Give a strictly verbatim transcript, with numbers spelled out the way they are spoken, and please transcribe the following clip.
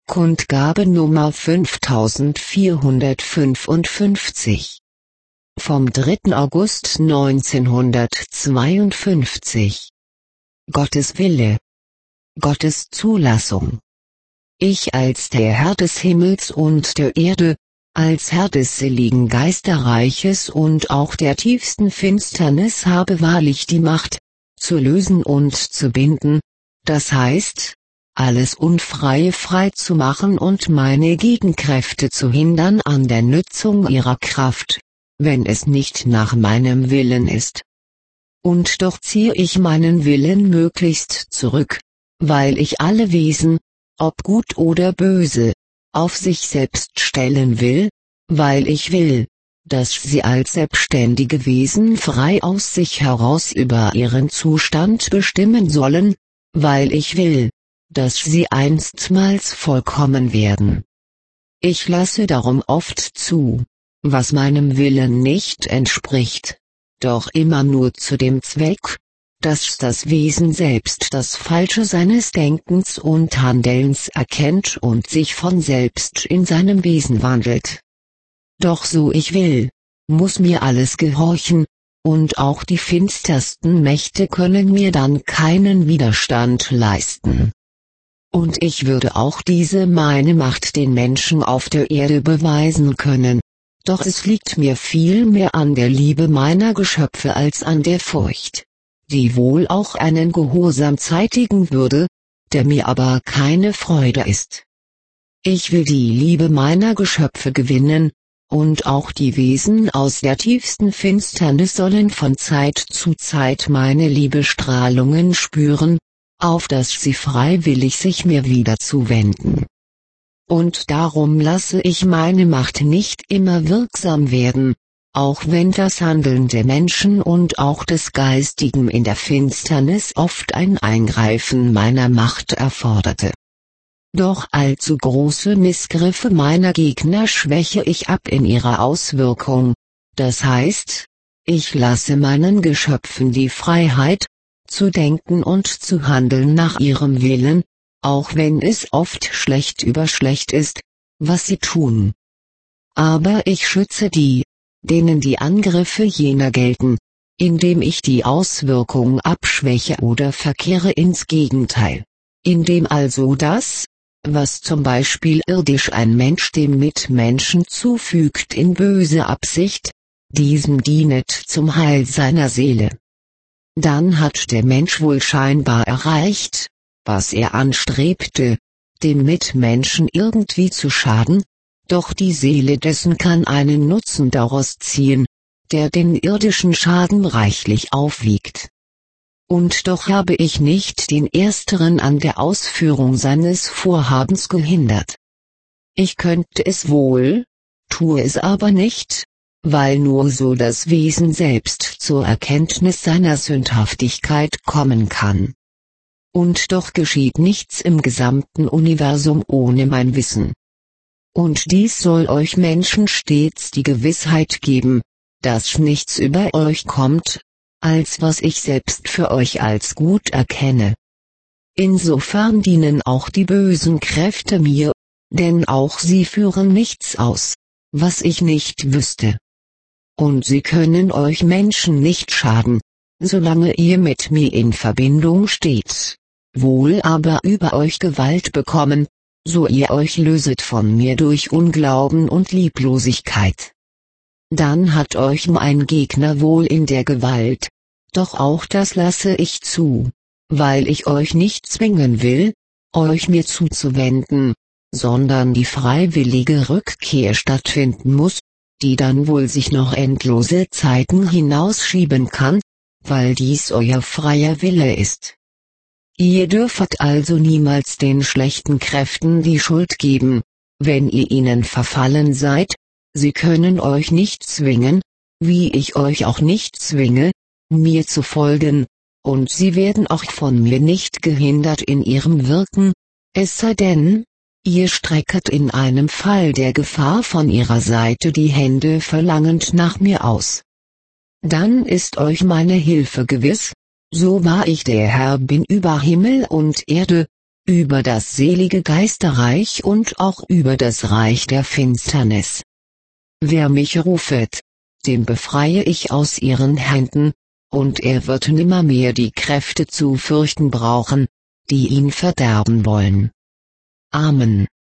Kundgabe Nummer fünftausendvierhundertfünfundfünfzig. Vom dritten August neunzehnhundertzweiundfünfzig. Gottes Wille. Gottes Zulassung. Ich als der Herr des Himmels und der Erde, als Herr des seligen Geisterreiches und auch der tiefsten Finsternis habe wahrlich die Macht, zu lösen und zu binden, das heißt, alles Unfreie frei zu machen und meine Gegenkräfte zu hindern an der Nützung ihrer Kraft, wenn es nicht nach meinem Willen ist. Und doch ziehe ich meinen Willen möglichst zurück, weil ich alle Wesen, ob gut oder böse, auf sich selbst stellen will, weil ich will, dass sie als selbstständige Wesen frei aus sich heraus über ihren Zustand bestimmen sollen, weil ich will, dass sie einstmals vollkommen werden. Ich lasse darum oft zu, was meinem Willen nicht entspricht, doch immer nur zu dem Zweck, dass das Wesen selbst das Falsche seines Denkens und Handelns erkennt und sich von selbst in seinem Wesen wandelt. Doch so ich will, muss mir alles gehorchen, und auch die finstersten Mächte können mir dann keinen Widerstand leisten. Und ich würde auch diese meine Macht den Menschen auf der Erde beweisen können, doch es liegt mir viel mehr an der Liebe meiner Geschöpfe als an der Furcht, die wohl auch einen Gehorsam zeitigen würde, der mir aber keine Freude ist. Ich will die Liebe meiner Geschöpfe gewinnen, und auch die Wesen aus der tiefsten Finsternis sollen von Zeit zu Zeit meine Liebestrahlungen spüren, auf dass sie freiwillig sich mir wieder zuwenden. Und darum lasse ich meine Macht nicht immer wirksam werden, auch wenn das Handeln der Menschen und auch des Geistigen in der Finsternis oft ein Eingreifen meiner Macht erforderte. Doch allzu große Missgriffe meiner Gegner schwäche ich ab in ihrer Auswirkung, das heißt, ich lasse meinen Geschöpfen die Freiheit, zu denken und zu handeln nach ihrem Willen, auch wenn es oft schlecht über schlecht ist, was sie tun. Aber ich schütze die, denen die Angriffe jener gelten, indem ich die Auswirkung abschwäche oder verkehre ins Gegenteil, indem also das, was zum Beispiel irdisch ein Mensch dem Mitmenschen zufügt in böse Absicht, diesem dienet zum Heil seiner Seele. Dann hat der Mensch wohl scheinbar erreicht, was er anstrebte, dem Mitmenschen irgendwie zu schaden, doch die Seele dessen kann einen Nutzen daraus ziehen, der den irdischen Schaden reichlich aufwiegt. Und doch habe ich nicht den Ersteren an der Ausführung seines Vorhabens gehindert. Ich könnte es wohl, tue es aber nicht, weil nur so das Wesen selbst zur Erkenntnis seiner Sündhaftigkeit kommen kann. Und doch geschieht nichts im gesamten Universum ohne mein Wissen. Und dies soll euch Menschen stets die Gewissheit geben, dass nichts über euch kommt, als was ich selbst für euch als gut erkenne. Insofern dienen auch die bösen Kräfte mir, denn auch sie führen nichts aus, was ich nicht wüsste. Und sie können euch Menschen nicht schaden, solange ihr mit mir in Verbindung steht, wohl aber über euch Gewalt bekommen, so ihr euch löset von mir durch Unglauben und Lieblosigkeit. Dann hat euch mein Gegner wohl in der Gewalt, doch auch das lasse ich zu, weil ich euch nicht zwingen will, euch mir zuzuwenden, sondern die freiwillige Rückkehr stattfinden muss, die dann wohl sich noch endlose Zeiten hinausschieben kann, weil dies euer freier Wille ist. Ihr dürfet also niemals den schlechten Kräften die Schuld geben, wenn ihr ihnen verfallen seid, sie können euch nicht zwingen, wie ich euch auch nicht zwinge, mir zu folgen, und sie werden auch von mir nicht gehindert in ihrem Wirken, es sei denn, ihr strecket in einem Fall der Gefahr von ihrer Seite die Hände verlangend nach mir aus. Dann ist euch meine Hilfe gewiss, so wahr ich der Herr bin über Himmel und Erde, über das selige Geisterreich und auch über das Reich der Finsternis. Wer mich rufet, den befreie ich aus ihren Händen, und er wird nimmermehr die Kräfte zu fürchten brauchen, die ihn verderben wollen. Amen.